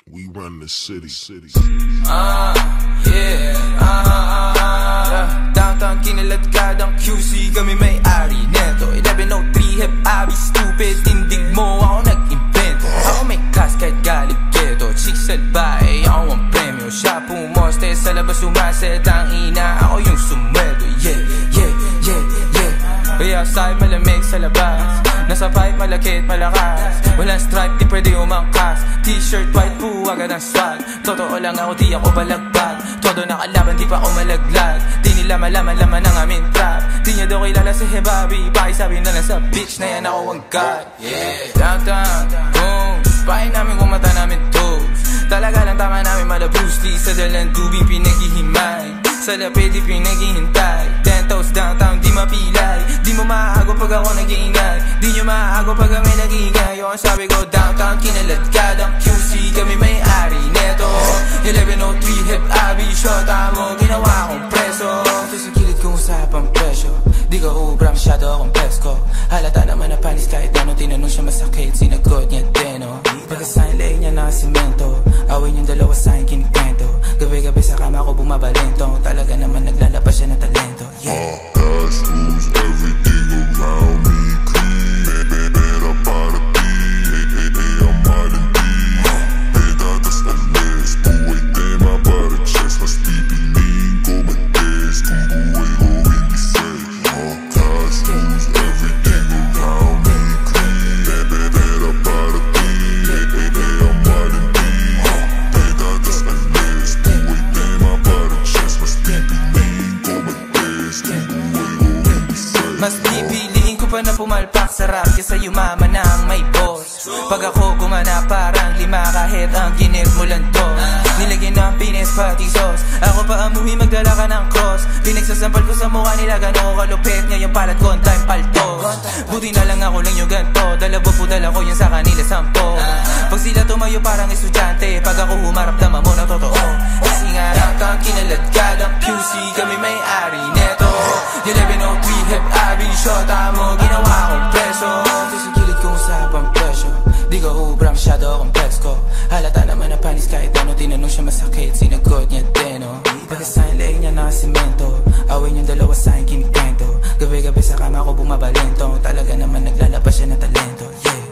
We run the city. Downtown kinaladkadang QC, kami may-ari neto. 1103 hep abi stupid, tindig mo ako nag-invento. Ako may class kahit galit keto, chicks at bae, ako ang premyo. Siya pumoste sa labas, sumaset ang ina, ako yung sumweldo. Kaya outside malamig sa labas, nasa pipe malakit malakas. Walang stripe di pwede umangkas, t-shirt white po agad ang swag. Totoo lang ako di ako balagbag, todo nakalaban di pa ako malaglag. Di nila malaman-laman ang aming trap, di niya daw kilala si Hebabi. Pakisabi na lang sa bitch na yan ako ang god. Downtown, boom, pahay namin kung mata namin toes. Talaga lang tama namin mala Bruce Lee, sa dalang tubig pinaghihimay, sa lapid di pinaghihintay. 10 toes downtown di mapilay, di mo maago pag ako nag-iingay, di nyo maago pag kami nag-iingay. O ang sabi ko downtown kinaladkadang QC, kami may-ari neto. 1103 hep abi, shota mo ginawa akong preso. Ito sa kilid kong usapang presyo, di ka ubra masyado akong presko. Halata naman na panis kahit ano, tinanong siya masakit, sinagot niya deno. Pagkasahin lay niya na simento, awin yung dalawa sa akin kinikwento. Gabi-gabi sa kama ko bumabalento, talaga naman naglalabas siya ng talento. Cash rules everything around me, clean. Pera para ti, ang malandi. Pedatas al mes, buhay tema para chest. Mas pipiliin ko mag-test kung buhay ko hindi safe. Cash rules everything around me, clean. Pera para ti, ang malandi. Pedatas al mes, buhay tema para chest. Mas pipiliin ko mag-test kung buhay ko hindi safe. Mas pipiliin ko pa na pumalpak sa rap kesa yumaman na ang may boss. Pag ako gumana parang lima kahit ang ginit mo lang to. Nilagyan ng pines pati sauce, ako pa amuhi magdala ka ng cross. Pinagsasampal ko sa mukha nila gano'n kalupit, ngayon palat ko on time paltos. Buti na lang ako lang yung ganto, dalawa po dala ko yun sa kanila 10. Pag sila tumayo parang estudyante, pag ako humarap naman mo na totoo. Kasi nga downtown kinaladkadang QC, kami may-ari neto. 1103 hep abi, shota mo ginawa akong preso. Ito sa kilid kong usapang presyo, di ka ubra masyado akong presko. Halata naman na panis kahit ano, tinanong siya masakit, sinagot niya deno. Pagkasahin lay niya na simento, awin yung dalawa sa akin kinikwento. Gabi-gabi sa kama ko bumabalento, talaga naman naglalabas siya ng talento.